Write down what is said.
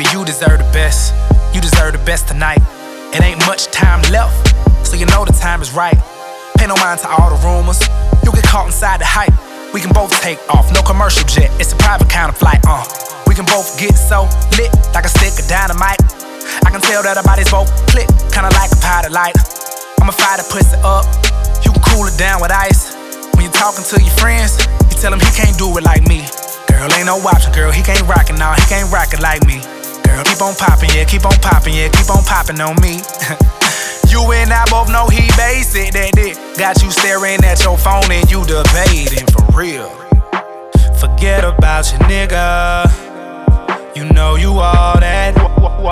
you deserve the best. You deserve the best tonight. It ain't much time left, so you know the time is right. Pay no mind to all the rumors. You get caught inside the hype. We can both take off, no commercial jet. It's a private kind of flight, We can both get so lit, like a stick of dynamite. I can tell that our bodies both click, kinda like a powder light. I'ma fire the pussy up, you can cool it down with ice. When you're talking to your friends, you tell them he can't do it like me. Girl, ain't no option, girl, he can't rock it, nah, he can't rock it like me. Girl, keep on popping, yeah, keep on popping, yeah, keep on popping on me. You and I both know he basic, that it got you staring at your phone and you debating for real. Forget about your nigga, you know you all that.